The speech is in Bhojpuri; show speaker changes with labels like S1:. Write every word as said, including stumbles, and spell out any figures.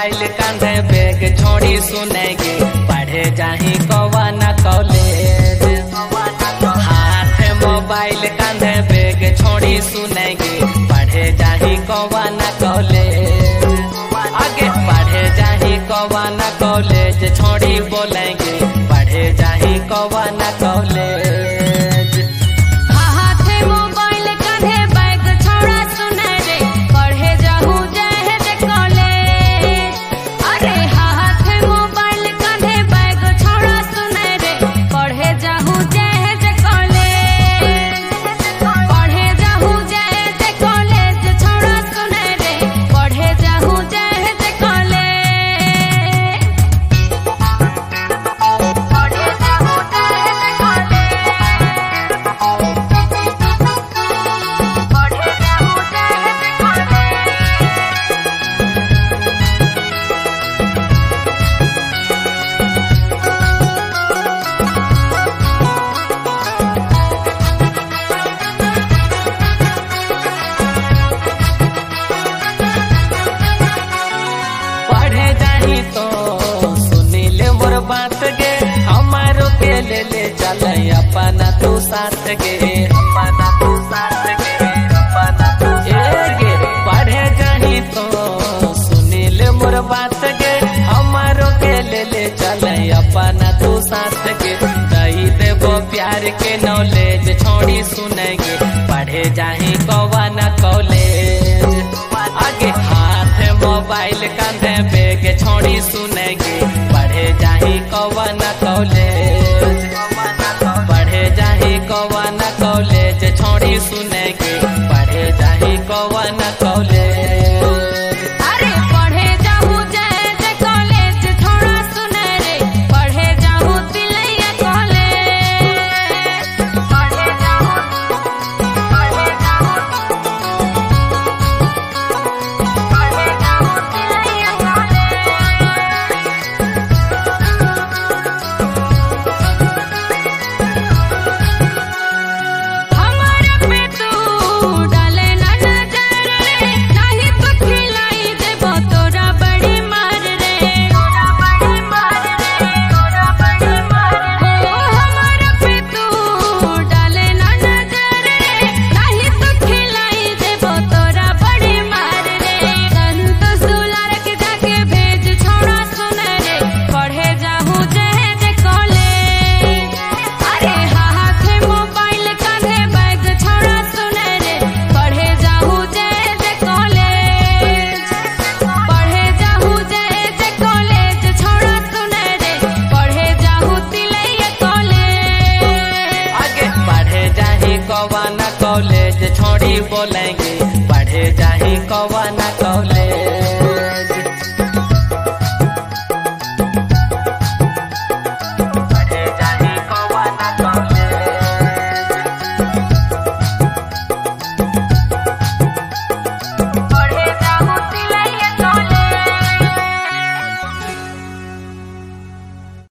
S1: मोबाइल कंधे बैग छोड़ी सुनेंगे, पढ़े जाही कौवा न कॉलेज। हाथ मोबाइल कंधे बैग छोड़ी सुनेंगे, पढ़े जाही कौवा न कॉलेज। आगे पढ़े जाही कौवा न कॉलेज, छोड़ी बोलेंगे पढ़े जाही कौवा न कॉलेज। बात गे हमारो के ले ले चल अपना तू साथ गे, अपना तू साथ गे, अपना तू गे। पढ़े जाही तो सुनील मोर बात गे, हमारो के ले ले चल अपना तू साथ गे। दही देवो प्यार के नॉलेज, छोड़ी सुनेंगे पढ़े जाही कौवा न कॉलेज। आगे हाथ मोबाइल कंधे बैग छोड़ी सुनेंगे, पढ़े जाही कौवा न कॉलेज। पढ़े जाही कौवा न कॉलेज, छोड़ी सुनेंगे पढ़े जाही कौवा न कॉलेज।
S2: अरे पढ़े जाहू जय जय कॉलेज, थोड़ा सुने रे पढ़े जाहू तिलैया कॉलेज। पढ़े जाहू पढ़े जाहू पढ़े जाहू तिलैया कॉलेज। हमारा पे तू डाले ना नजर रे, नहीं तो खिलाई देबो तोरा बड़ी मार रे, तोरा बड़ी मार रे, तोरा बड़ी मार रे। ओ हमारा पे तू डाले ना नजर रे, नहीं तो खिलाई देबो तोरा बड़ी मार रे। संत सुलार के जाके भेज छोड़ा सुने रे, पढ़े जाहू जय जय कॉलेज। अरे हाथ मोबाइल कंधे बैग छोड़ा सुने रे, पढ़े जाहू जय जय कॉलेज। पढ़े जाहू जय जय कॉलेज, छोड़ा सुने रे पढ़े जाहू तिलैया कॉलेज।
S1: आगे पढ़े जाही कौवा न कॉलेज, छोड़ी बोलेंगे पढ़े जाही कौवा न कॉलेज।